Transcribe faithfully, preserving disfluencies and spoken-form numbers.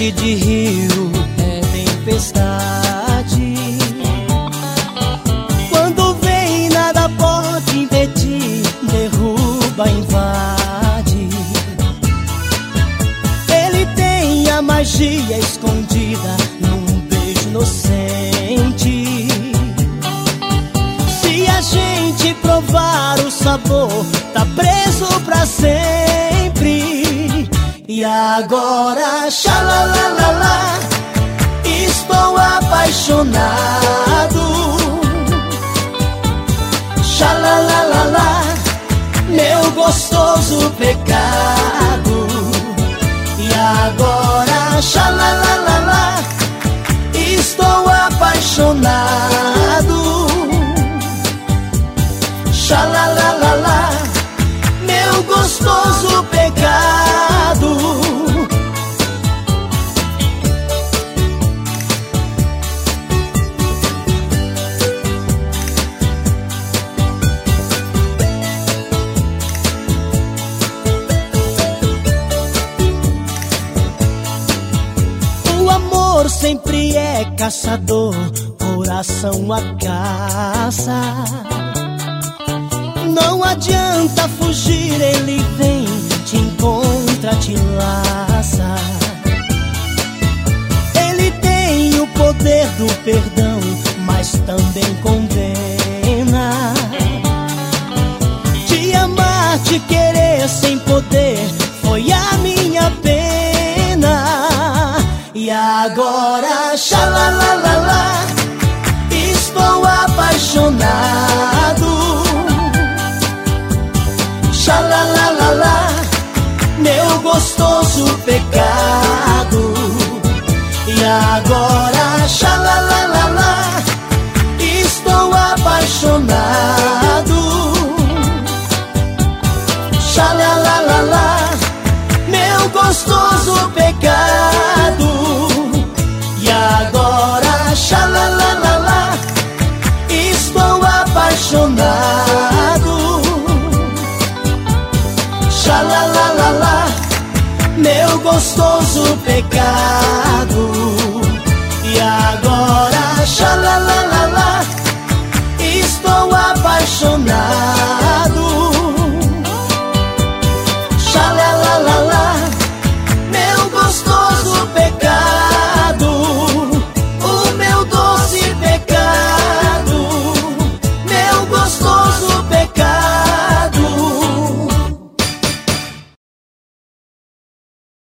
enchente de rio é tempestade. Quando vem nada pode impedir, derruba, invade. Ele tem a magia escondida num beijo inocente. Se a gente provar o sabor, tá preso pra sempre. E agora, xalalalala, estou apaixonado. Xalalalala, meu gostoso pecado. E agora, xalalalala, estou apaixonado. Xalalalala, meu gostoso pecado. O amor sempre é caçador, coração a caça. Não adianta fugir, ele vem, te encontra, te laça. Ele tem o poder do perdão, mas também condena. Te amar, te querer sem poder, foi a minha pena. E agora, xalalalala, estou apaixonado. Xalalalala, meu gostoso pecado. E agora, xalalalala, estou apaixonado. Xalalalala, meu gostoso pecado. E agora, xalalalala, estou apaixonado. Xalalalala, meu gostoso pecado. E agora, xalalalala, estou apaixonado.